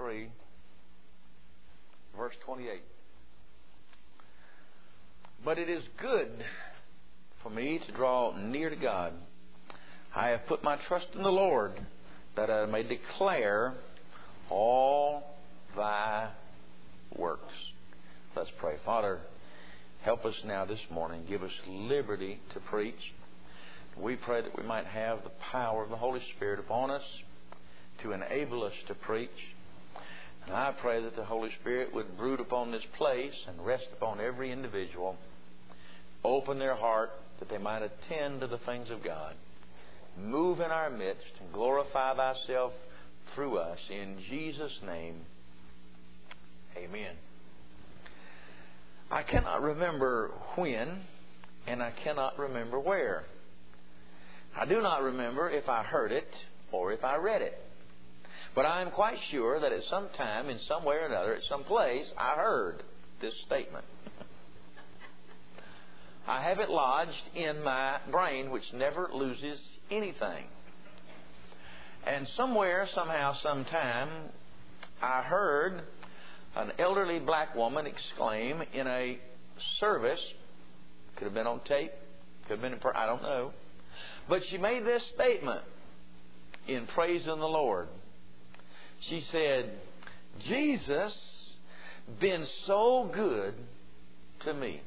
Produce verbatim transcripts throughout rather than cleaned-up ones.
three, verse twenty-eight. But it is good for me to draw near to God. I have put my trust in the Lord, that I may declare all Thy works. Let's pray. Father, help us now this morning. Give us liberty to preach. We pray that we might have the power of the Holy Spirit upon us to enable us to preach. And I pray that the Holy Spirit would brood upon this place and rest upon every individual. Open their heart that they might attend to the things of God. Move in our midst and glorify Thyself through us. In Jesus' name, amen. I cannot remember when, and I cannot remember where. I do not remember if I heard it or if I read it. But I am quite sure that at some time, in some way or another, at some place, I heard this statement. I have it lodged in my brain, which never loses anything. And somewhere, somehow, sometime, I heard an elderly black woman exclaim in a service, could have been on tape, could have been in prayer, I don't know. But she made this statement in praising the Lord. She said, Jesus been so good to me.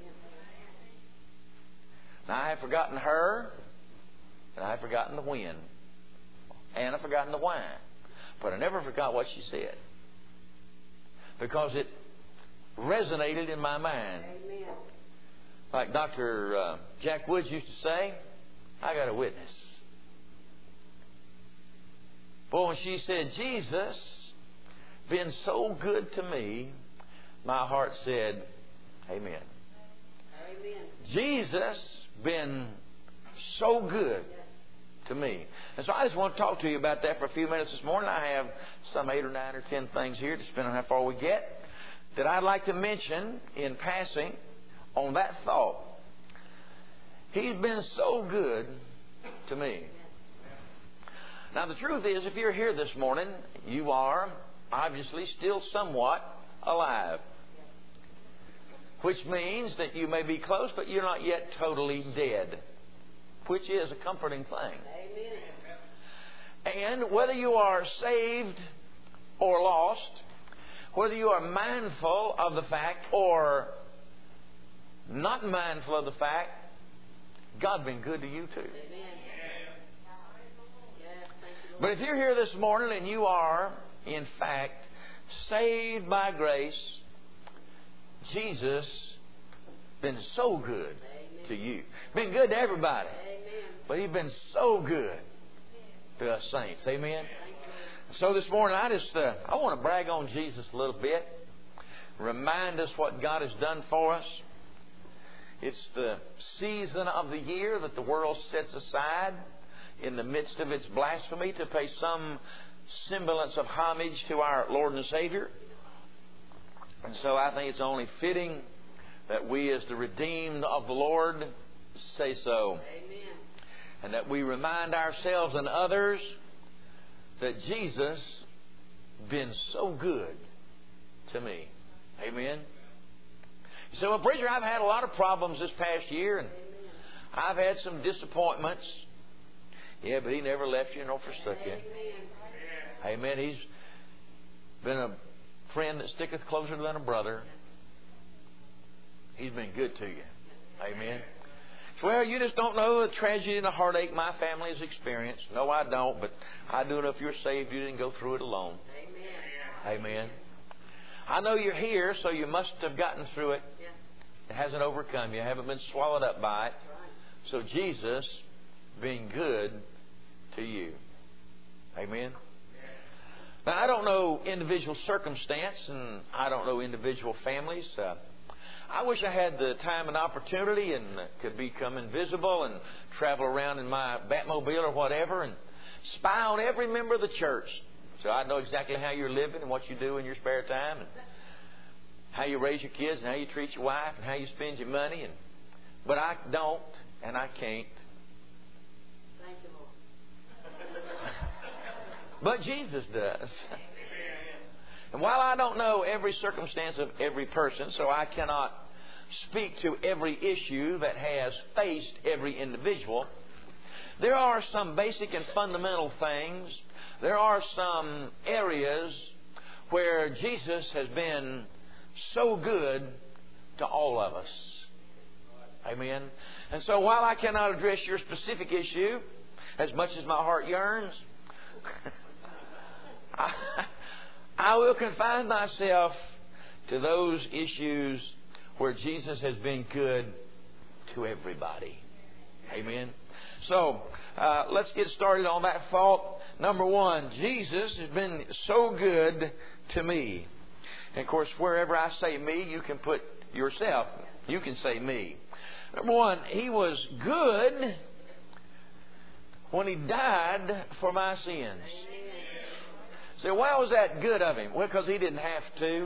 Now I have forgotten her, and I have forgotten the when, and I've forgotten the why. But I never forgot what she said, because it resonated in my mind. Amen. Like Doctor Uh, Jack Woods used to say, I got a witness. Boy, when she said, Jesus been so good to me, my heart said, Amen. Amen. Jesus been so good to me. And so I just want to talk to you about that for a few minutes this morning. I have some eight or nine or ten things here, depending on how far we get, that I'd like to mention in passing on that thought. He's been so good to me. Now the truth is, if you're here this morning, you are obviously still somewhat alive. Which means that you may be close, but you're not yet totally dead. Which is a comforting thing. Amen. And whether you are saved or lost, whether you are mindful of the fact or not mindful of the fact, God's been good to you too. Amen. Yes, thank you, Lord. But if you're here this morning and you are, in fact, saved by grace, Jesus been so good Amen. to you. Been good to everybody. Amen. But He's been so good to us saints. Amen. Thank you. So this morning I just uh, I want to brag on Jesus a little bit. Remind us what God has done for us. It's the season of the year that the world sets aside in the midst of its blasphemy to pay some semblance of homage to our Lord and Savior. And so I think it's only fitting that we as the redeemed of the Lord say so. Amen. And that we remind ourselves and others that Jesus been so good to me. Amen. So, well, preacher, I've had a lot of problems this past year, and I've had some disappointments. Yeah, but He never left you nor forsook you. Amen. Amen. He's been a friend that sticketh closer than a brother. He's been good to you. Amen. Well, you just don't know the tragedy and the heartache my family has experienced. No, I don't, but I do know if you're saved, you didn't go through it alone. Amen. Amen. I know you're here, so you must have gotten through it. Yeah. It hasn't overcome you. You haven't been swallowed up by it. That's right. So Jesus being good to you. Amen. Now, I don't know individual circumstance, and I don't know individual families. Uh, I wish I had the time and opportunity and could become invisible and travel around in my Batmobile or whatever and spy on every member of the church. So I'd know exactly how you're living and what you do in your spare time and how you raise your kids and how you treat your wife and how you spend your money. And but I don't and I can't. Thank you, Lord. But Jesus does. And while I don't know every circumstance of every person, so I cannot speak to every issue that has faced every individual, there are some basic and fundamental things. There are some areas where Jesus has been so good to all of us. Amen. And so while I cannot address your specific issue as much as my heart yearns, I, I will confine myself to those issues where Jesus has been good to everybody. Amen. So, uh, let's get started on that thought. Number one, Jesus has been so good to me. And of course, wherever I say me, you can put yourself. You can say me. Number one, He was good when He died for my sins. So why was that good of Him? Well, because He didn't have to.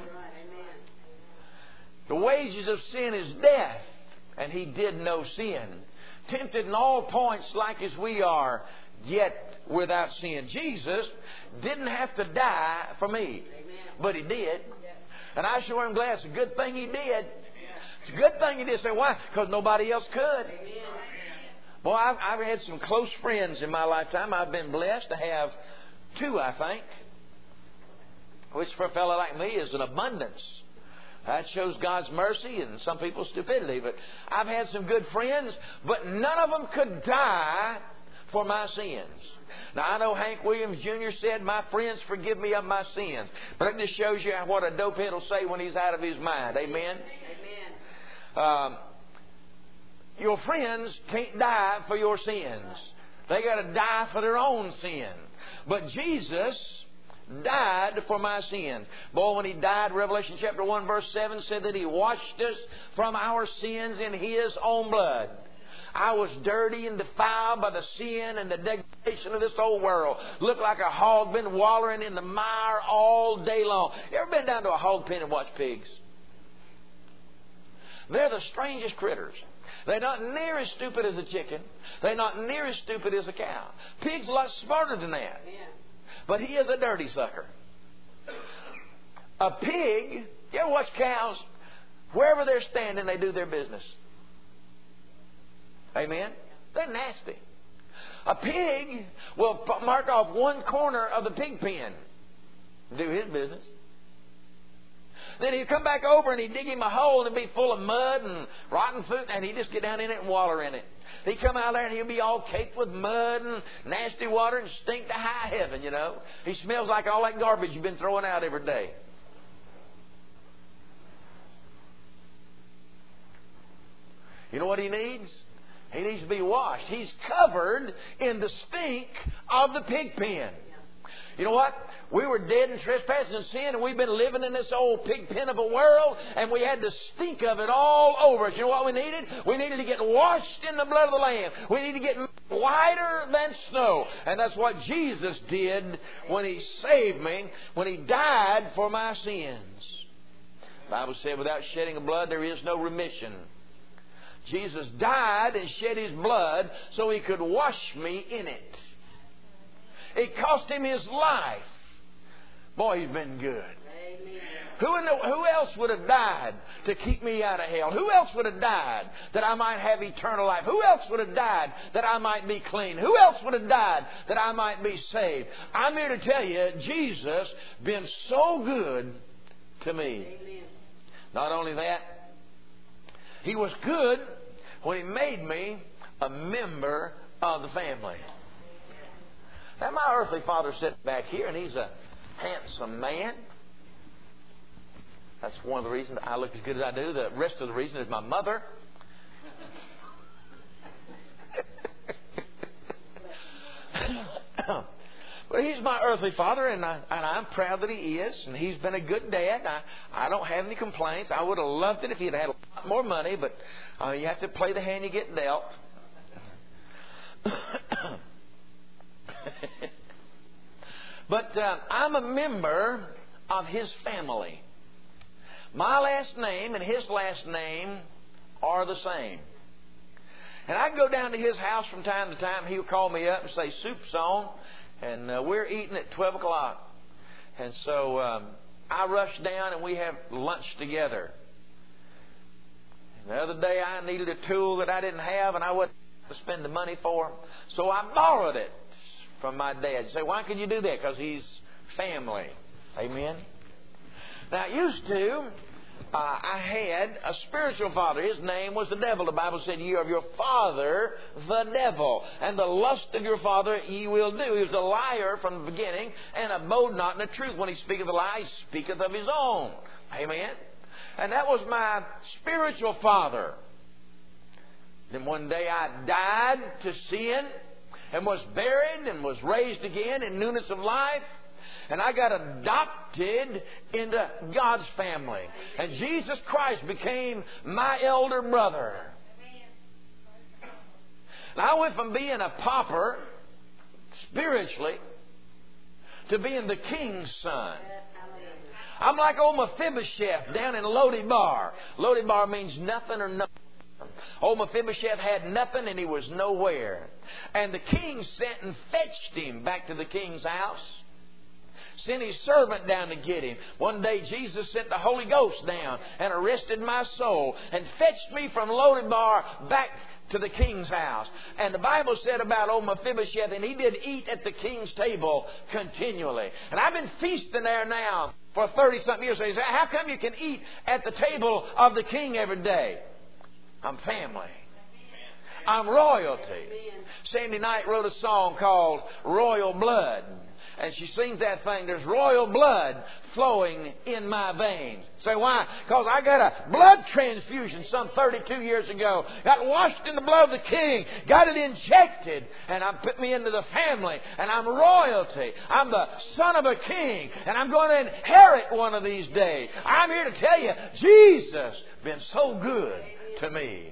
The wages of sin is death, and He did no sin. Tempted in all points like as we are, yet without sin. Jesus didn't have to die for me, but He did. And I sure am glad. It's a good thing He did. It's a good thing He did. Say, why? Because nobody else could. Boy, I've, I've had some close friends in my lifetime. I've been blessed to have two, I think, which for a fellow like me is an abundance. That shows God's mercy and some people's stupidity. But I've had some good friends, but none of them could die for my sins. Now, I know Hank Williams Junior said, my friends forgive me of my sins. But it just shows you what a dopehead will say when he's out of his mind. Amen? Amen. Um, your friends can't die for your sins. They got to die for their own sin. But Jesus died for my sins. Boy, when He died, Revelation chapter one verse seven said that He washed us from our sins in His own blood. I was dirty and defiled by the sin and the degradation of this old world. Looked like a hog been wallowing in the mire all day long. You ever been down to a hog pen and watched pigs? They're the strangest critters. They're not near as stupid as a chicken. They're not near as stupid as a cow. Pigs are a lot smarter than that. But he is a dirty sucker. A pig, you ever watch cows? Wherever they're standing, they do their business. Amen? They're nasty. A pig will mark off one corner of the pig pen, do his business. Then he'd come back over and he'd dig him a hole and it'd be full of mud and rotten food, and he'd just get down in it and waller in it. He'd come out there and he'd be all caked with mud and nasty water and stink to high heaven, you know. He smells like all that garbage you've been throwing out every day. You know what he needs? He needs to be washed. He's covered in the stink of the pig pen. You know what? We were dead in trespass and sin, and we've been living in this old pig pen of a world, and we had the stink of it all over us. You know what we needed? We needed to get washed in the blood of the Lamb. We needed to get whiter than snow. And that's what Jesus did when He saved me, when He died for my sins. The Bible said, without shedding of blood, there is no remission. Jesus died and shed His blood so He could wash me in it. It cost Him His life. Boy, He's been good. Amen. Who, in the, who else would have died to keep me out of hell? Who else would have died that I might have eternal life? Who else would have died that I might be clean? Who else would have died that I might be saved? I'm here to tell you, Jesus been so good to me. Amen. Not only that, He was good when He made me a member of the family. Now, my earthly father sitting back here, and he's a handsome man. That's one of the reasons I look as good as I do. The rest of the reason is my mother. But he's my earthly father, and, I, and I'm proud that he is. And he's been a good dad. I, I don't have any complaints. I would have loved it if he'd had a lot more money, but uh, you have to play the hand you get dealt. But uh, I'm a member of his family. My last name and his last name are the same. And I go down to his house from time to time. He'll call me up and say, soup's on. And uh, we're eating at twelve o'clock. And so um, I rush down and we have lunch together. And the other day I needed a tool that I didn't have and I wasn't to spend the money for. So I borrowed it from my dad. You say, why could you do that? Because he's family. Amen. Now, I used to, uh, I had a spiritual father. His name was the devil. The Bible said, "You are of your father, the devil. And the lust of your father ye will do." He was a liar from the beginning and abode not in the truth. When he speaketh a lie, he speaketh of his own. Amen. And that was my spiritual father. Then one day I died to sin and was buried and was raised again in newness of life. And I got adopted into God's family. And Jesus Christ became my elder brother. And I went from being a pauper spiritually to being the king's son. I'm like old Mephibosheth down in Lo-debar. Lo-debar means nothing or nothing. Old Mephibosheth had nothing and he was nowhere. And the king sent and fetched him back to the king's house. Sent his servant down to get him. One day Jesus sent the Holy Ghost down and arrested my soul and fetched me from Lo-debar back to the king's house. And the Bible said about old Mephibosheth, and he did eat at the king's table continually. And I've been feasting there now for thirty-something years. So you say, how come you can eat at the table of the king every day? I'm family. I'm royalty. Sandy Knight wrote a song called Royal Blood. And she sings that thing, there's royal blood flowing in my veins. Say, why? Because I got a blood transfusion some thirty-two years ago. Got washed in the blood of the king. Got it injected. And I put me into the family. And I'm royalty. I'm the son of a king. And I'm going to inherit one of these days. I'm here to tell you, Jesus has been so good to me.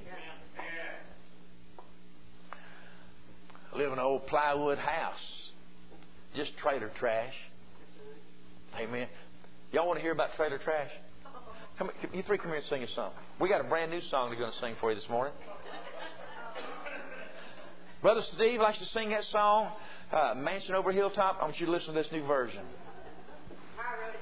I live in an old plywood house. Just trailer trash. Amen. Y'all want to hear about trailer trash? Come, you three come here and sing a song. We got a brand new song we're going to sing for you this morning. Brother Steve likes to sing that song, uh, Mansion Over Hilltop. I want you to listen to this new version. I wrote it.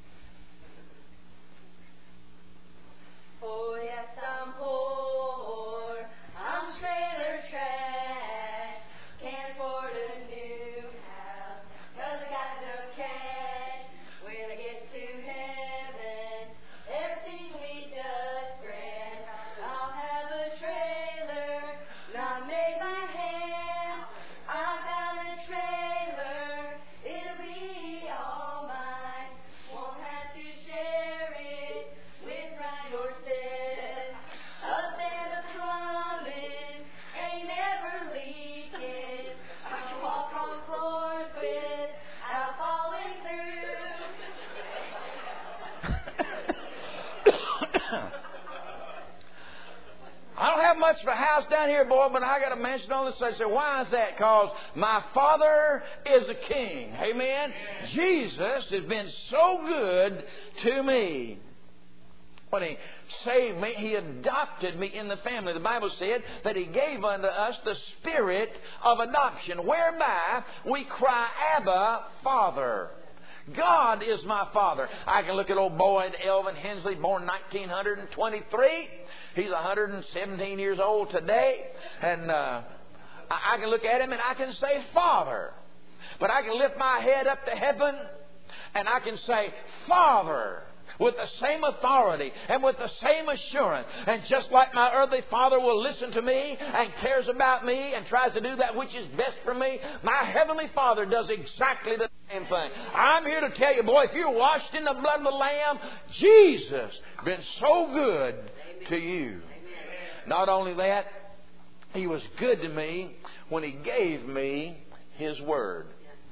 Oh, yes, I'm poor. I'm trailer trash. Can't afford a new house. Cause I got no cash. When I get to heaven, everything we just grand. I'll have a trailer, not made by hand. I found a trailer, it'll be all mine. Won't have to share it with Ryan or Seth. Up there the plumbing ain't ever leaking. I can walk on floors without falling through. I don't have much of a house down here, boy, but I got a mansion on the side. So why is that? Because my Father is a king. Amen? Jesus has been so good to me. When He saved me, He adopted me in the family. The Bible said that He gave unto us the spirit of adoption, whereby we cry, Abba, Father. God is my Father. I can look at old Boyd Elvin Hensley, born nineteen twenty-three. He's one hundred seventeen years old today. And uh, I can look at him and I can say, Father. But I can lift my head up to heaven and I can say, Father, with the same authority and with the same assurance. And just like my earthly father will listen to me and cares about me and tries to do that which is best for me, my heavenly Father does exactly the same thing. I'm here to tell you, boy, if you're washed in the blood of the Lamb, Jesus has been so good to you. Not only that, He was good to me when He gave me His Word.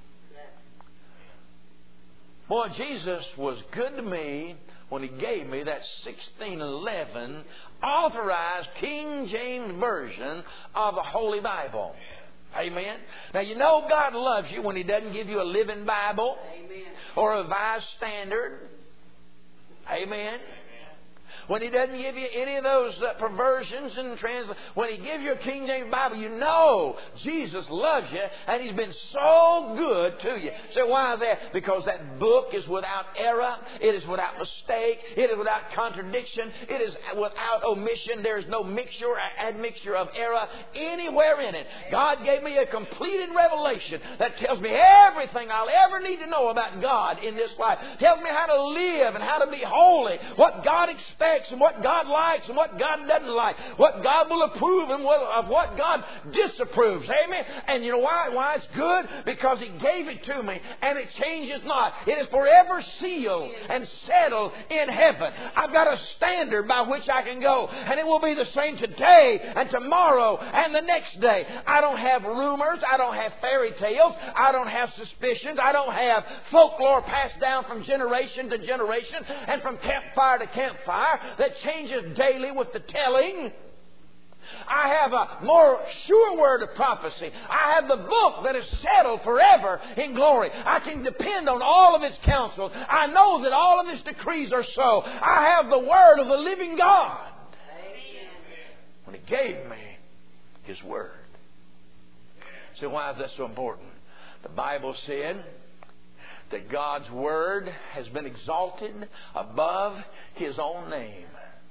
Boy, Jesus was good to me when He gave me that sixteen eleven authorized King James Version of the Holy Bible. Amen. Now, you know God loves you when He doesn't give you a Living Bible. Amen. Or a Revised Standard. Amen. when He doesn't give you any of those uh, perversions and trans, when He gives you a King James Bible, you know Jesus loves you and He's been so good to you. So why is that? Because that book is without error. It is without mistake. It is without contradiction. It is without omission. There is no mixture or admixture of error anywhere in it. God gave me a completed revelation that tells me everything I'll ever need to know about God in this life. Tells me how to live and how to be holy. What God expects and what God likes and what God doesn't like. What God will approve and what, of what God disapproves. Amen. And you know why? Why it's good? Because He gave it to me and it changes not. It is forever sealed and settled in heaven. I've got a standard by which I can go, and it will be the same today and tomorrow and the next day. I don't have rumors. I don't have fairy tales. I don't have suspicions. I don't have folklore passed down from generation to generation and from campfire to campfire that changes daily with the telling. I have a more sure word of prophecy. I have the book that is settled forever in glory. I can depend on all of its counsels. I know that all of its decrees are so. I have the word of the living God. When He gave me His word. So why is that so important? The Bible said that God's word has been exalted above His own name.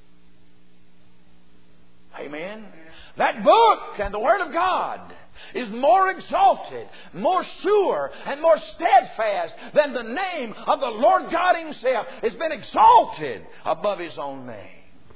Amen. That book and the Word of God is more exalted, more sure, and more steadfast than the name of the Lord God Himself. It's been exalted above His own name.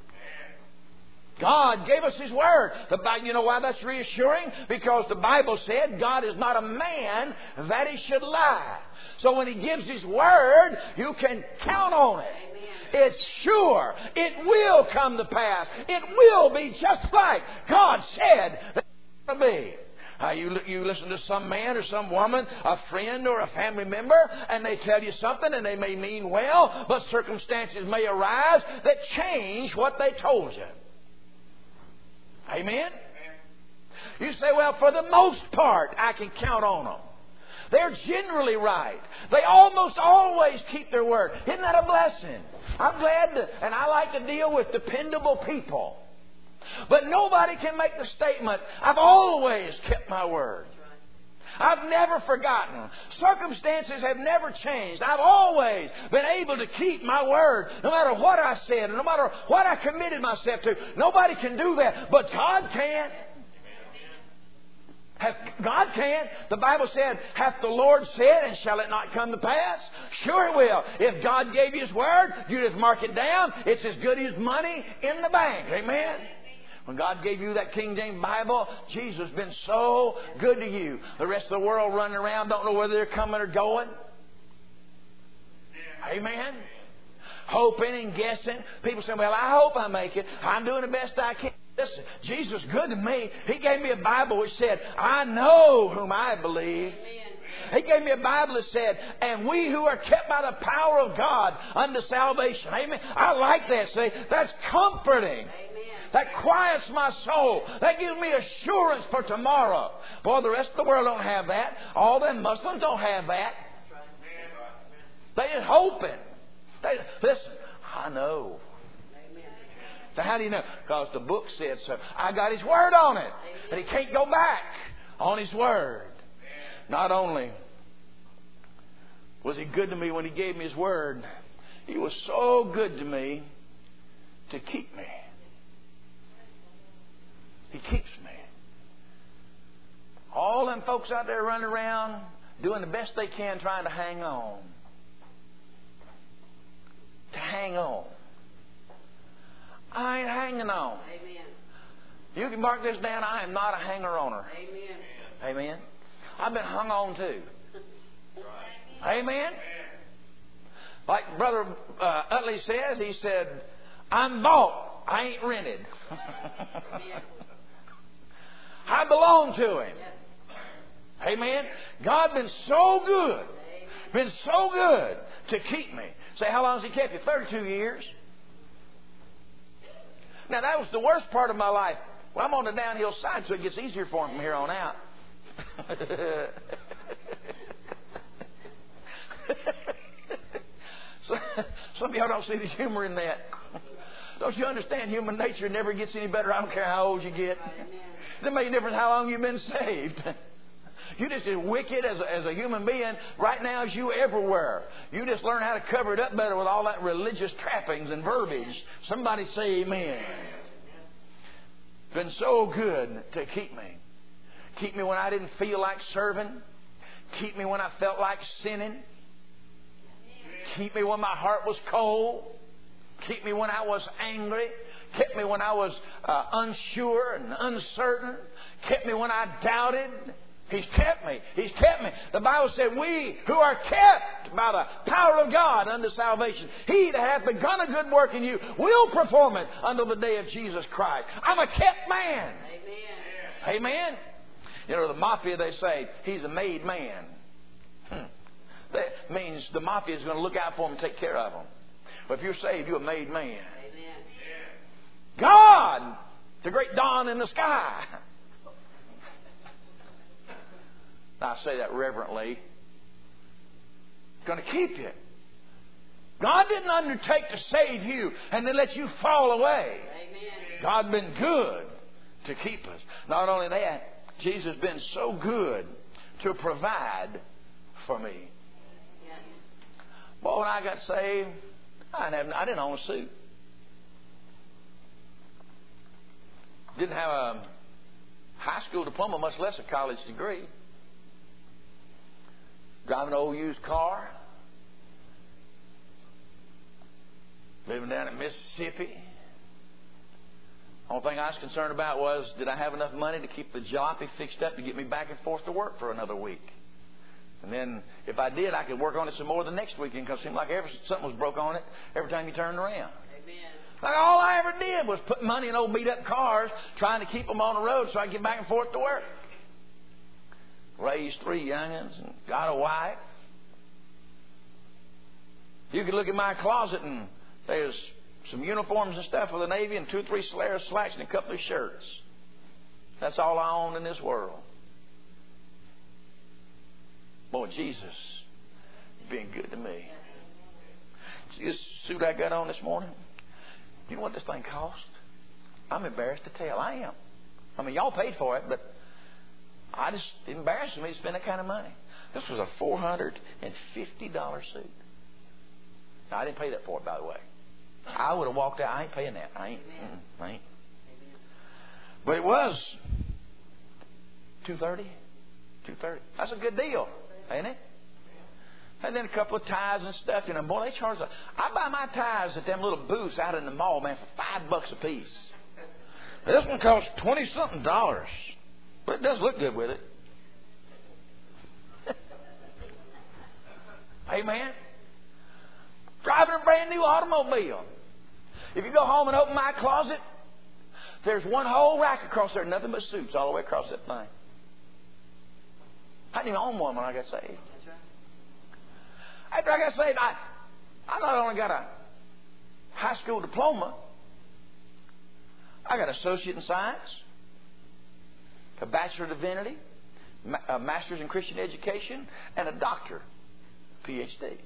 God gave us His Word. The, you know why that's reassuring? Because the Bible said God is not a man that He should lie. So when He gives His Word, you can count on it. It's sure. It will come to pass. It will be just like God said that it will be. Uh, you, you listen to some man or some woman, a friend or a family member, and they tell you something and they may mean well, but circumstances may arise that change what they told you. Amen? You say, well, for the most part, I can count on them. They're generally right. They almost always keep their word. Isn't that a blessing? I'm glad to, and I like to deal with dependable people. But nobody can make the statement, I've always kept my word. I've never forgotten. Circumstances have never changed. I've always been able to keep my word, no matter what I said, no matter what I committed myself to. Nobody can do that, but God can. Hath, God can. The Bible said, hath the Lord said, and shall it not come to pass? Sure it will. If God gave you His word, you just mark it down. It's as good as money in the bank. Amen? When God gave you that King James Bible, Jesus has been so good to you. The rest of the world running around don't know whether they're coming or going. Amen? Hoping and guessing. People say, well, I hope I make it. I'm doing the best I can. Listen, Jesus is good to me. He gave me a Bible which said, I know whom I believe. He gave me a Bible that said, and we who are kept by the power of God unto salvation. Amen. I like that. See, that's comforting. Amen. That quiets my soul. That gives me assurance for tomorrow. Boy, the rest of the world don't have that. All them Muslims don't have that. They're hoping. They, listen, I know. So how do you know? Because the book said so. I got His word on it. And He can't go back on His word. Not only was He good to me when He gave me His word, He was so good to me to keep me. He keeps me. All them folks out there running around doing the best they can trying to hang on. To hang on. I ain't hanging on. Amen. You can mark this down. I am not a hanger-oner. Amen. Amen. I've been hung on too. Amen. Like Brother uh, Utley says, he said, I'm bought. I ain't rented. I belong to Him. Amen. God been so good. Been so good to keep me. Say, how long has He kept you? thirty-two years. Now, that was the worst part of my life. Well, I'm on the downhill side, so it gets easier for him from here on out. so, some of y'all don't see the humor in that. Don't you understand? Human nature never gets any better. I don't care how old you get. It doesn't make a difference how long you've been saved. You're just as wicked as a, as a human being right now as you ever were. You just learn how to cover it up better with all that religious trappings and verbiage. Somebody say amen. It's been so good to keep me. Keep me when I didn't feel like serving. Keep me when I felt like sinning. Keep me when my heart was cold. Keep me when I was angry. Kept me when I was uh, unsure and uncertain. Kept me when I doubted. He's kept me. He's kept me. The Bible said, we who are kept by the power of God unto salvation, He that hath begun a good work in you will perform it until the day of Jesus Christ. I'm a kept man. Amen. Amen. You know, the mafia, they say, he's a made man. Hmm. That means the mafia is going to look out for him and take care of him. But if you're saved, you're a made man. Amen. God, the great dawn in the sky. I say that reverently. Going to keep you. God didn't undertake to save you and then let you fall away. Amen. God's been good to keep us. Not only that, Jesus has been so good to provide for me. Boy, when I got saved, I didn't, have, I didn't own a suit. Didn't have a high school diploma, much less a college degree. Driving an old used car. Living down in Mississippi. Only thing I was concerned about was, did I have enough money to keep the jalopy fixed up to get me back and forth to work for another week? And then, if I did, I could work on it some more the next weekend, because it seemed like every, something was broke on it every time you turned around. Amen. Like all I ever did was put money in old beat up cars, trying to keep them on the road so I could get back and forth to work. Raised three youngins and got a wife. You could look at my closet and there's some uniforms and stuff for the Navy and two or three layers of slacks and a couple of shirts. That's all I own in this world. Boy, Jesus has been good to me. See this suit I got on this morning? You know what this thing cost? I'm embarrassed to tell. I am. I mean, y'all paid for it, but I just it embarrassed me to spend that kind of money. This was a four hundred fifty dollars suit. Now, I didn't pay that for it, by the way. I would have walked out. I ain't paying that. I ain't. I ain't. But it was two thirty. Two thirty. That's a good deal, ain't it? And then a couple of ties and stuff. You know, boy, they charge. A, I buy my ties at them little booths out in the mall, man, for five bucks a piece. This one costs twenty something dollars, but it does look good with it. Amen. Driving a brand new automobile. If you go home and open my closet, there's one whole rack across there, nothing but suits all the way across that thing. I didn't even own one when I got saved. After I got saved, I, I not only got a high school diploma, I got an associate in science, a bachelor of divinity, a master's in Christian education, and a doctor, P H D.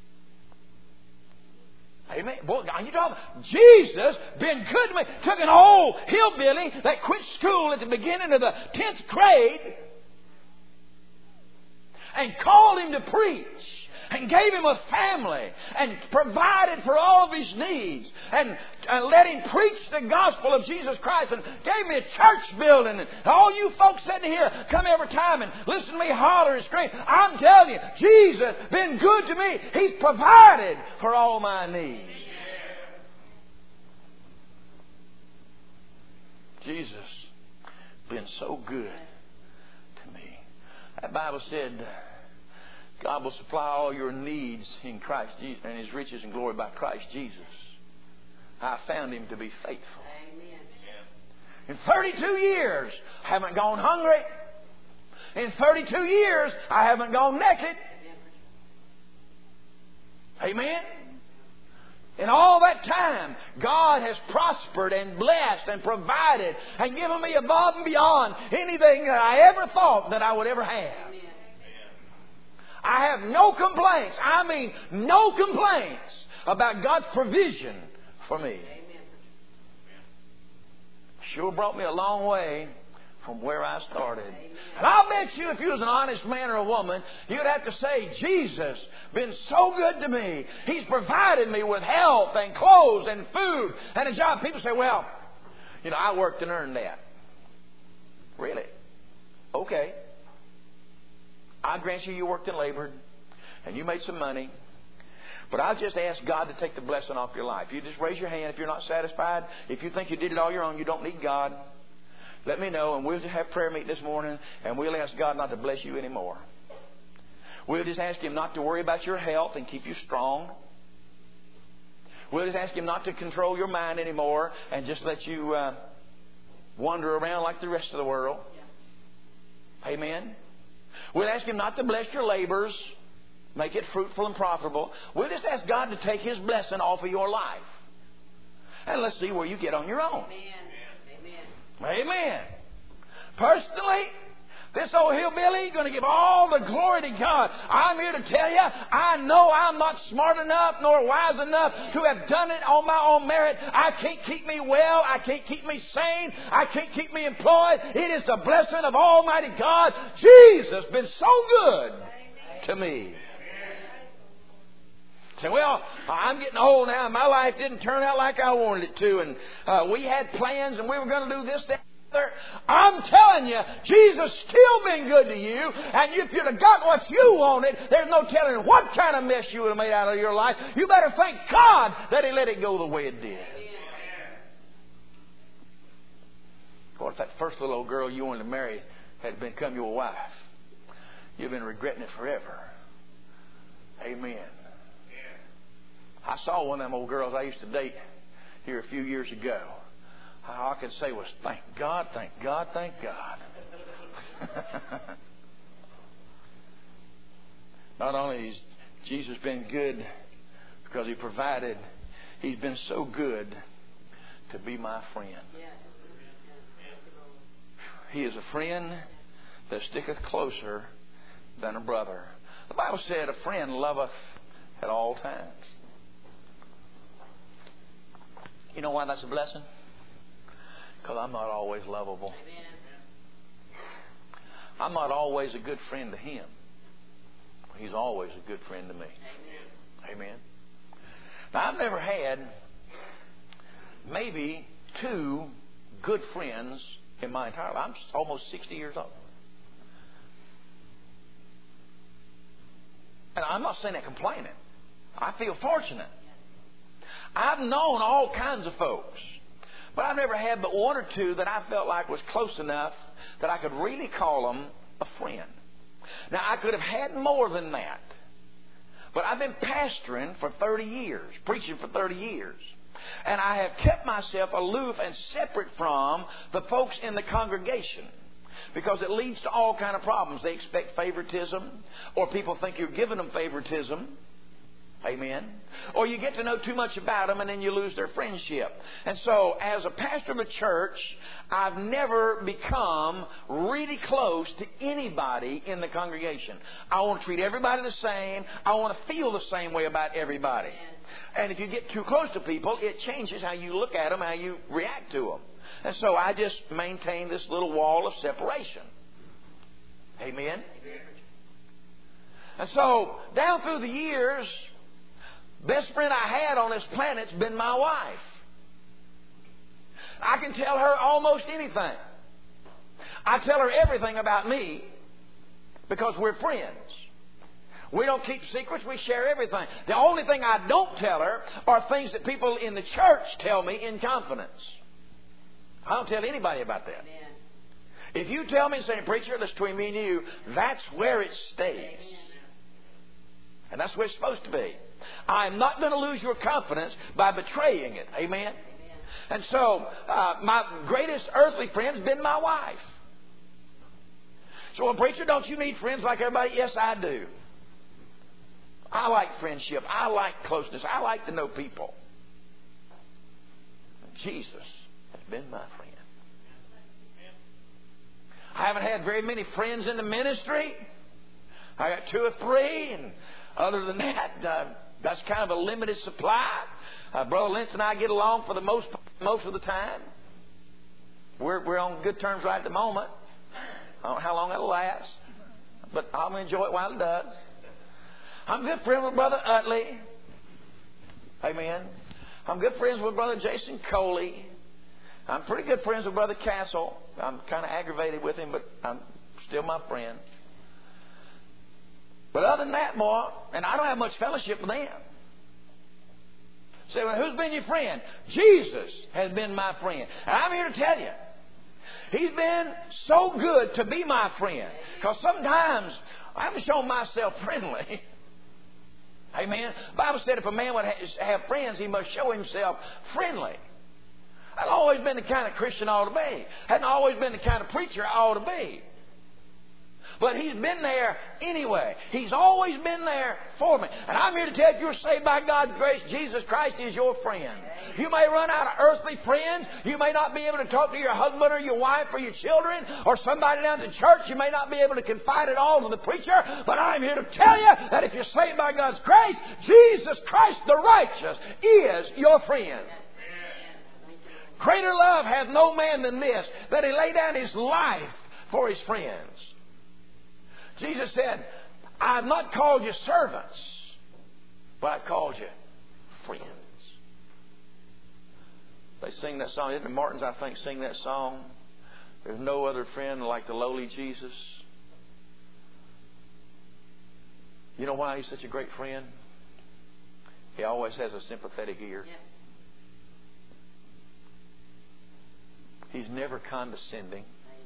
Amen. Boy, you talking about Jesus been good to me. Took an old hillbilly that quit school at the beginning of the tenth grade and called him to preach and gave him a family and provided for all of his needs and, and let him preach the gospel of Jesus Christ and gave me a church building. And all you folks sitting here come every time and listen to me holler and scream. I'm telling you, Jesus been good to me. He's provided for all my needs. Jesus been so good to me. That Bible said, God will supply all your needs in Christ Jesus and His riches and glory by Christ Jesus. I found Him to be faithful. Amen. In thirty-two years, I haven't gone hungry. In thirty-two years, I haven't gone naked. Amen. In all that time, God has prospered and blessed and provided and given me above and beyond anything that I ever thought that I would ever have. I have no complaints. I mean, no complaints about God's provision for me. sure brought me a long way from where I started. And I'll bet you if you was an honest man or a woman, you'd have to say, Jesus been so good to me. He's provided me with health and clothes and food and a job. People say, well, you know, I worked and earned that. Really? Okay. I grant you, you worked and labored and you made some money. But I'll just ask God to take the blessing off your life. You just raise your hand if you're not satisfied. If you think you did it all your own, you don't need God. Let me know, and we'll just have prayer meeting this morning, and we'll ask God not to bless you anymore. We'll just ask Him not to worry about your health and keep you strong. We'll just ask Him not to control your mind anymore and just let you uh, wander around like the rest of the world. Amen. We'll ask Him not to bless your labors, make it fruitful and profitable. We'll just ask God to take His blessing off of your life. And let's see where you get on your own. Amen. Personally, this old hillbilly is going to give all the glory to God. I'm here to tell you, I know I'm not smart enough nor wise enough to have done it on my own merit. I can't keep me well. I can't keep me sane. I can't keep me employed. It is the blessing of Almighty God. Jesus has been so good to me. Say, well, I'm getting old now. My life didn't turn out like I wanted it to. And uh, we had plans and we were going to do this, that, and other. I'm telling you, Jesus still been good to you. And if you'd have got what you wanted, there's no telling what kind of mess you would have made out of your life. You better thank God that He let it go the way it did. What if that first little old girl you wanted to marry had become your wife? You've been regretting it forever. Amen. I saw one of them old girls I used to date here a few years ago. All I could say was, thank God, thank God, thank God. Not only has Jesus been good because He provided, He's been so good to be my friend. He is a friend that sticketh closer than a brother. The Bible said, a friend loveth at all times. You know why that's a blessing? Because I'm not always lovable. I'm not always a good friend to Him. He's always a good friend to me. Amen. Now, I've never had maybe two good friends in my entire life. I'm almost sixty years old. And I'm not saying that complaining. I feel fortunate. I've known all kinds of folks, but I've never had but one or two that I felt like was close enough that I could really call them a friend. Now, I could have had more than that, but I've been pastoring for thirty years, preaching for thirty years, and I have kept myself aloof and separate from the folks in the congregation. Because it leads to all kind of problems. They expect favoritism, or people think you're giving them favoritism. Amen. Or you get to know too much about them and then you lose their friendship. And so as a pastor of a church, I've never become really close to anybody in the congregation. I want to treat everybody the same. I want to feel the same way about everybody. And if you get too close to people, it changes how you look at them, how you react to them. And so I just maintain this little wall of separation. Amen. And so down through the years, best friend I had on this planet's been my wife. I can tell her almost anything. I tell her everything about me because we're friends. We don't keep secrets. We share everything. The only thing I don't tell her are things that people in the church tell me in confidence. I don't tell anybody about that. Amen. If you tell me and say, preacher, that's between me and you, that's where it stays. Amen. And that's where it's supposed to be. I'm not going to lose your confidence by betraying it. Amen? Amen. And so, uh, my greatest earthly friend's been my wife. So, well, preacher, don't you need friends like everybody? Yes, I do. I like friendship. I like closeness. I like to know people. Jesus has been my friend. I haven't had very many friends in the ministry. I got two or three, and other than that, uh, that's kind of a limited supply. Uh, Brother Lentz and I get along for the most most of the time. We're, we're on good terms right at the moment. I don't know how long it'll last, but I'll enjoy it while it does. I'm good friends with Brother Utley. Amen. I'm good friends with Brother Jason Coley. I'm pretty good friends with Brother Castle. I'm kind of aggravated with him, but I'm still my friend. But other than that, boy, and I don't have much fellowship with them. Say, well, who's been your friend? Jesus has been my friend. And I'm here to tell you, He's been so good to be my friend. Because sometimes I haven't shown myself friendly. Amen. The Bible said if a man would have friends, he must show himself friendly. I've always been the kind of Christian I ought to be. Hadn't always been the kind of preacher I ought to be. But He's been there anyway. He's always been there for me. And I'm here to tell you, if you're saved by God's grace, Jesus Christ is your friend. You may run out of earthly friends. You may not be able to talk to your husband or your wife or your children or somebody down at the church. You may not be able to confide it all to the preacher. But I'm here to tell you that if you're saved by God's grace, Jesus Christ the righteous is your friend. Greater love hath no man than this, that he lay down his life for his friends. Jesus said, I have not called you servants, but I called you friends. They sing that song. Isn't it Martins, I think, sing that song? There's no other friend like the lowly Jesus. You know why He's such a great friend? He always has a sympathetic ear. He's never condescending.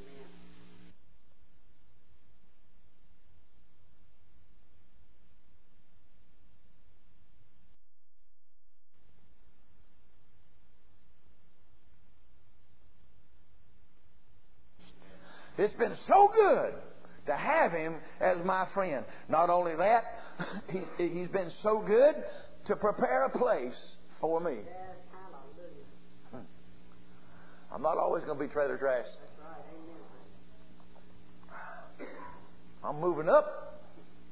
It's been so good to have Him as my friend. Not only that, he, He's been so good to prepare a place for me. I'm not always going to be trailer trash. I'm moving up.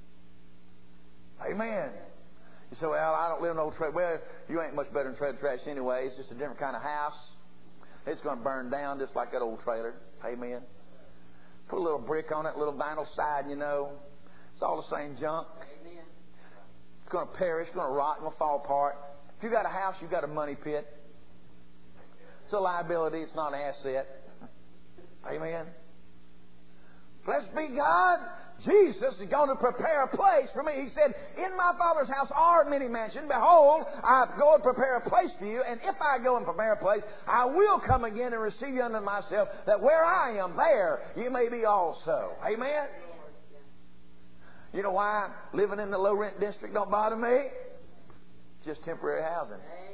Amen. You say, well, I don't live in old trailer. Well, you ain't much better than trailer trash anyway. It's just a different kind of house. It's going to burn down just like that old trailer. Amen. Put a little brick on it, a little vinyl side, you know. It's all the same junk. It's going to perish, it's going to rot, it's going to fall apart. If you got a house, you got a money pit. It's a liability, it's not an asset. Amen. Blessed be God. Jesus is going to prepare a place for me. He said, in my Father's house are many mansions. Behold, I go and prepare a place for you. And if I go and prepare a place, I will come again and receive you unto myself, that where I am, there you may be also. Amen. You know why living in the low rent district don't bother me? Just temporary housing.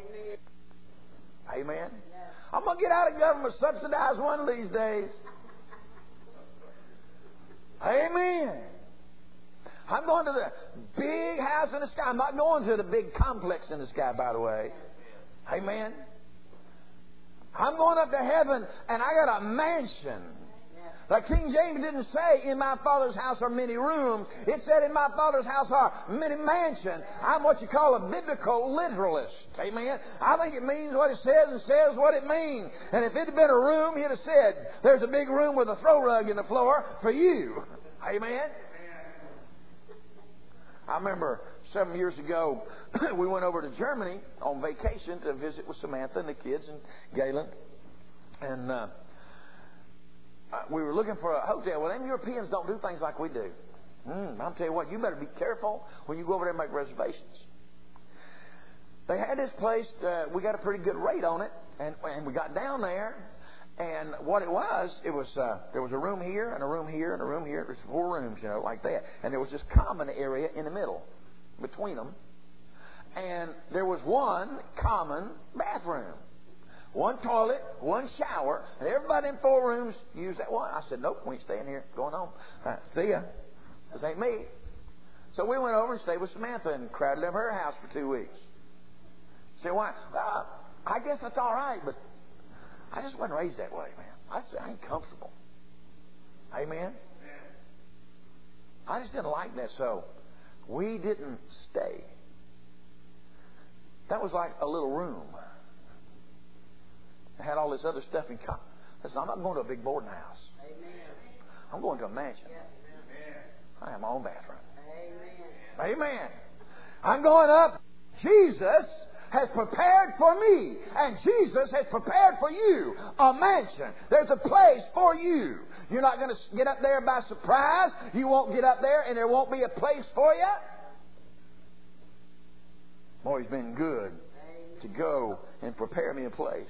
Amen. Amen. I'm going to get out of government subsidized one of these days. Amen. I'm going to the big house in the sky. I'm not going to the big complex in the sky, by the way. Amen. I'm going up to heaven, and I got a mansion. Like King James didn't say, in my Father's house are many rooms. It said, in my Father's house are many mansions. I'm what you call a biblical literalist. Amen. I think it means what it says and says what it means. And if it had been a room, he'd have said, there's a big room with a throw rug in the floor for you. Amen. I remember seven years ago, we went over to Germany on vacation to visit with Samantha and the kids and Galen. And uh, we were looking for a hotel. Well, them Europeans don't do things like we do. Mm, I'll tell you what, you better be careful when you go over there and make reservations. They had this place, uh, we got a pretty good rate on it, and, and we got down there, and what it was, it was uh, there was a room here, and a room here, and a room here. It was four rooms, you know, like that. And there was this common area in the middle, between them. And there was one common bathroom. One toilet, one shower, and everybody in four rooms used that one. I said, nope, we ain't staying here. Going home. Uh, see ya. This ain't me. So we went over and stayed with Samantha and crowded up her house for two weeks. Say, why? Well, I guess that's all right, but I just wasn't raised that way, man. I, just, I ain't comfortable. Amen? I just didn't like that, so we didn't stay. That was like a little room. It had all this other stuff in common. Listen, I'm not going to a big boarding house. I'm going to a mansion. I have my own bathroom. Amen. Amen. I'm going up. Jesus has prepared for me, and Jesus has prepared for you a mansion. There's a place for you. You're not going to get up there by surprise. You won't get up there and there won't be a place for you. Boy, He's been good to go and prepare me a place.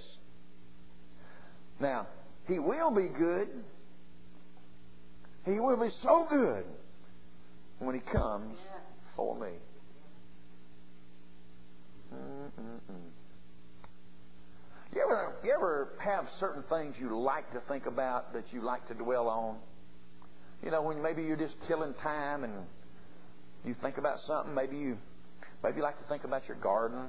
Now, He will be good. He will be so good when He comes for me. Mm-mm-mm. You ever, you ever have certain things you like to think about, that you like to dwell on? You know, when maybe you're just killing time and you think about something. Maybe you, maybe you like to think about your garden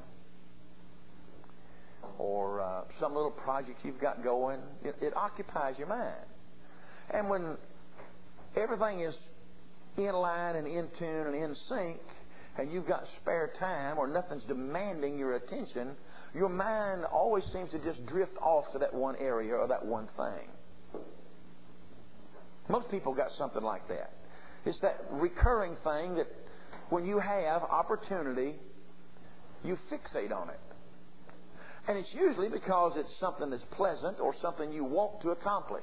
or uh, some little project you've got going. It, it occupies your mind. And when everything is in line and in tune and in sync, and you've got spare time or nothing's demanding your attention, your mind always seems to just drift off to that one area or that one thing. Most people got something like that. It's that recurring thing that when you have opportunity, you fixate on it. And it's usually because it's something that's pleasant or something you want to accomplish.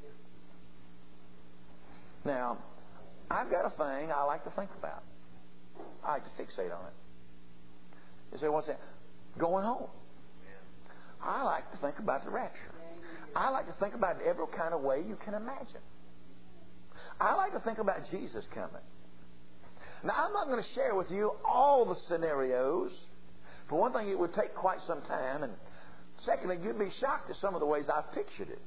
Now, I've got a thing I like to think about. I like to fixate on it. You say, what's that? Going home. I like to think about the rapture. I like to think about it every kind of way you can imagine. I like to think about Jesus coming. Now, I'm not going to share with you all the scenarios. For one thing, it would take quite some time. And secondly, you'd be shocked at some of the ways I've pictured it.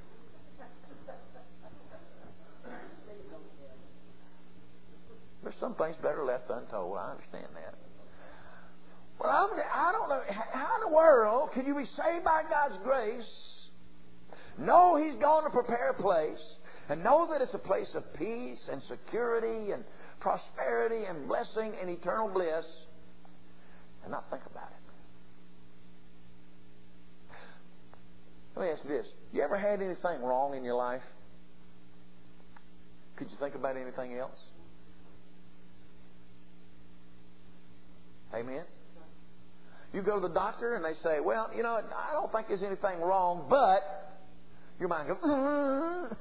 There's some things better left untold. I understand that. Well, I'm, I don't know. How in the world can you be saved by God's grace, know He's going to prepare a place, and know that it's a place of peace and security and prosperity and blessing and eternal bliss, and not think about it? Let me ask you this. You ever had anything wrong in your life? Could you think about anything else? Amen? You go to the doctor and they say, well, you know, I don't think there's anything wrong, but your mind goes, mm.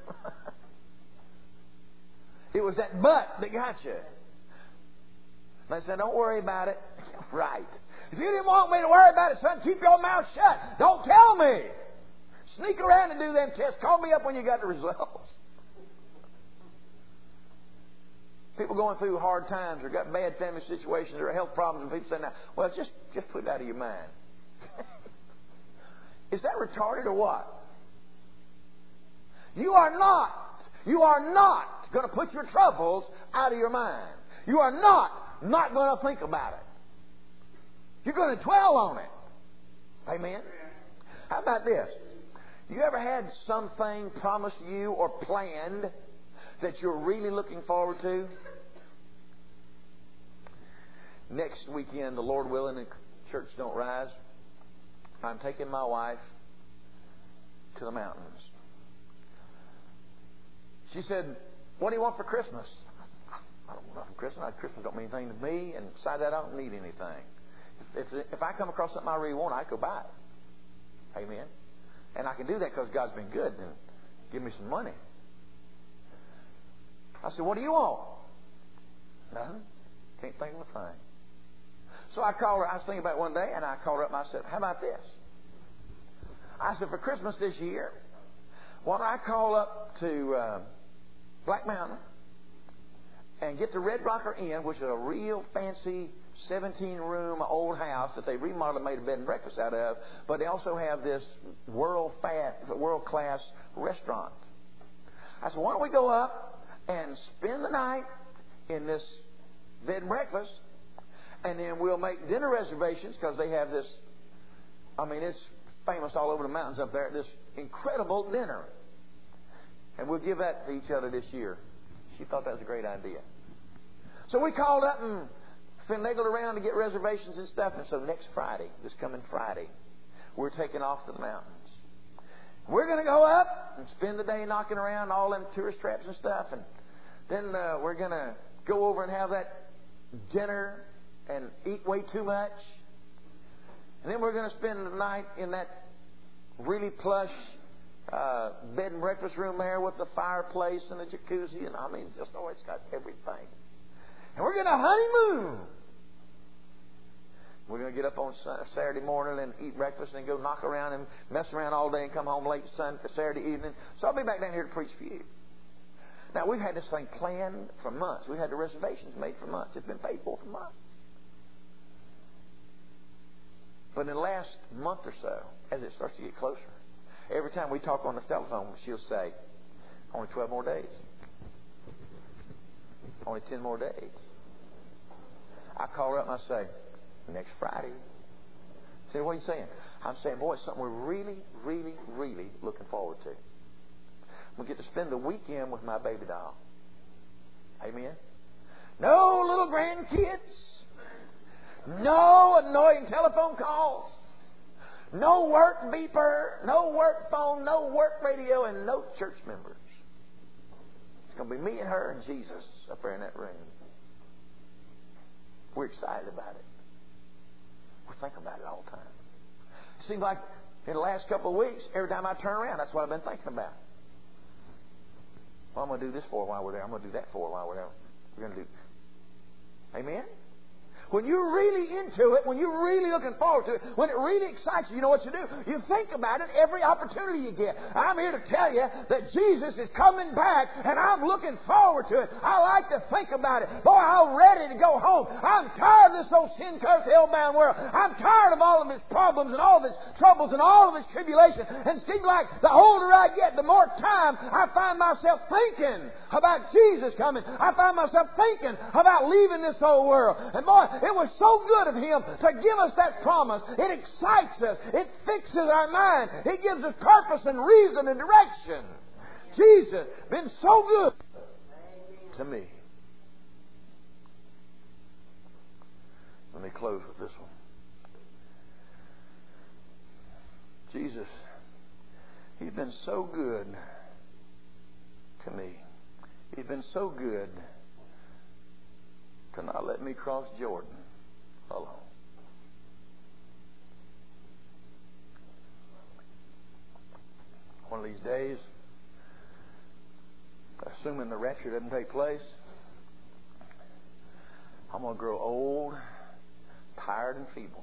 It was that but that got you. And they said, don't worry about it. Right. If you didn't want me to worry about it, son, keep your mouth shut. Don't tell me. Sneak around and do them tests. Call me up when you got the results. People going through hard times or got bad family situations or health problems, and people say, now, well, just, just put it out of your mind. Is that retarded or what? You are not, you are not going to put your troubles out of your mind. You are not not going to think about it. You're going to dwell on it. Amen? How about this? You ever had something promised you or planned that you're really looking forward to? Next weekend, the Lord willing, and church don't rise, I'm taking my wife to the mountains. She said, what do you want for Christmas? I don't want nothing for Christmas. Christmas don't mean anything to me, and besides that, I don't need anything. If, if, if I come across something I really want, I go buy it. Amen? And I can do that because God's been good and give me some money. I said, what do you want? Nothing. Can't think of a thing. So I called her. I was thinking about it one day, and I called her up and I said, how about this? I said, for Christmas this year, why don't I call up to uh, Black Mountain and get the Red Rocker Inn, which is a real fancy seventeen-room old house that they remodeled and made a bed and breakfast out of, but they also have this world fat, world-class restaurant. I said, why don't we go up and spend the night in this bed and breakfast, and then we'll make dinner reservations because they have this, I mean, it's famous all over the mountains up there, this incredible dinner. And we'll give that to each other this year. She thought that was a great idea. So we called up and finagled around to get reservations and stuff. And so next Friday, this coming Friday, we're taking off to the mountains. We're going to go up and spend the day knocking around all them tourist traps and stuff. And then uh, we're going to go over and have that dinner and eat way too much. And then we're going to spend the night in that really plush uh, bed and breakfast room there with the fireplace and the jacuzzi. And I mean, just always got everything. And we're going to honeymoon. We're going to get up on Saturday morning and eat breakfast and go knock around and mess around all day and come home late Sunday, Saturday evening. So I'll be back down here to preach for you. Now, we've had this thing planned for months. We've had the reservations made for months. It's been paid for for months. But in the last month or so, as it starts to get closer, every time we talk on the telephone, she'll say, only twelve more days. Only ten more days. I call her up and I say, next Friday. Say, what are you saying? I'm saying, boy, it's something we're really, really, really looking forward to. We get to spend the weekend with my baby doll. Amen? No little grandkids. No annoying telephone calls. No work beeper. No work phone. No work radio. And no church members. It's going to be me and her and Jesus up there in that room. We're excited about it. We think about it all the time. It seems like in the last couple of weeks, every time I turn around, that's what I've been thinking about. Well, I'm going to do this for a while we're there. I'm going to do that for a while we're there. We're going to do. Amen? When you're really into it, when you're really looking forward to it, when it really excites you, you know what you do? You think about it every opportunity you get. I'm here to tell you that Jesus is coming back, and I'm looking forward to it. I like to think about it. Boy, I'm ready to go home. I'm tired of this old sin-cursed, hell-bound world. I'm tired of all of its problems and all of its troubles and all of its tribulation. And it seems like the older I get, the more time I find myself thinking about Jesus coming. I find myself thinking about leaving this old world. And boy, it was so good of Him to give us that promise. It excites us. It fixes our mind. It gives us purpose and reason and direction. Jesus, been so good to me. Let me close with this one. Jesus, He's been so good to me. He's been so good to not let me cross Jordan alone. One of these days, assuming the rapture doesn't take place, I'm going to grow old, tired, and feeble.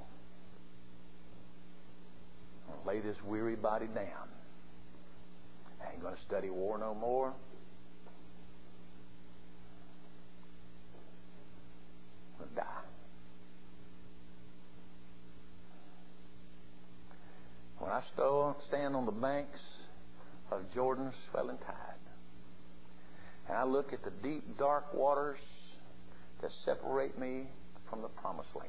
I'm going to lay this weary body down. I ain't going to study war no more. I'm going to die. When I stand on the banks of Jordan's swelling tide, and I look at the deep, dark waters that separate me from the promised land,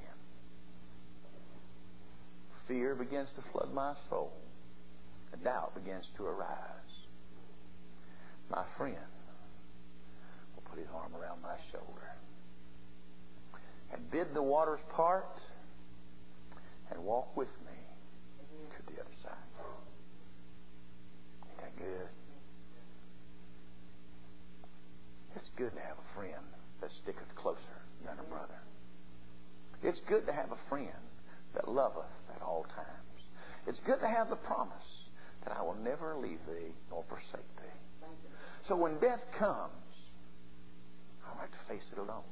fear begins to flood my soul. A doubt begins to arise. My friend will put his arm around my shoulder and bid the waters part and walk with me to the other side. Ain't that good? It's good to have a friend that sticketh closer than a brother. It's good to have a friend that loveth at all times. It's good to have the promise that I will never leave thee nor forsake thee. So when death comes, I don't have to face it alone.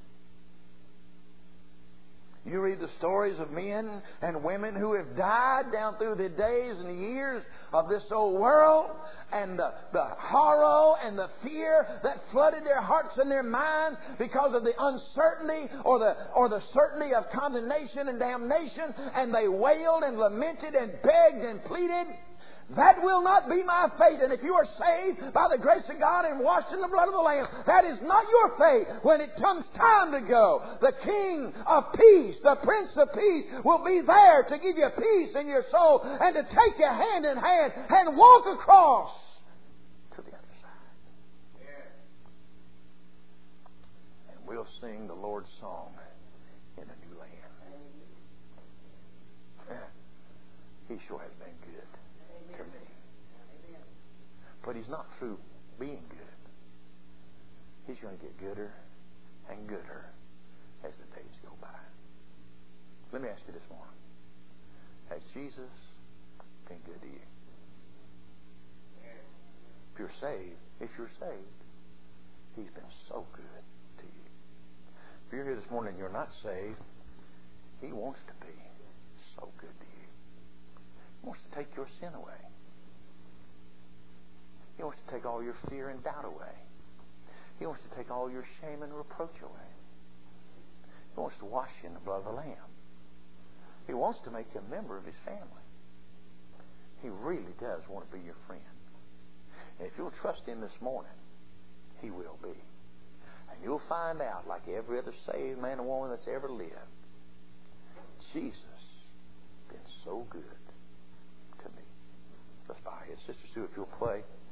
You read the stories of men and women who have died down through the days and the years of this old world, and the, the horror and the fear that flooded their hearts and their minds because of the uncertainty or the or the certainty of condemnation and damnation, and they wailed and lamented and begged and pleaded. That will not be my fate. And if you are saved by the grace of God and washed in the blood of the Lamb, that is not your fate. When it comes time to go, the King of Peace, the Prince of Peace, will be there to give you peace in your soul and to take you hand in hand and walk across to the other side. Yeah. And we'll sing the Lord's song in a new land. He sure has been good to me. But He's not through being good. He's going to get gooder and gooder as the days go by. Let me ask you this morning. Has Jesus been good to you? If you're saved, if you're saved, He's been so good to you. If you're here this morning and you're not saved, He wants to be so good to you. He wants to take your sin away. He wants to take all your fear and doubt away. He wants to take all your shame and reproach away. He wants to wash you in the blood of the Lamb. He wants to make you a member of His family. He really does want to be your friend. And if you'll trust Him this morning, He will be. And you'll find out, like every other saved man and woman that's ever lived, Jesus has been so good to me. Let's bow our heads. Sister Sue, if you'll play.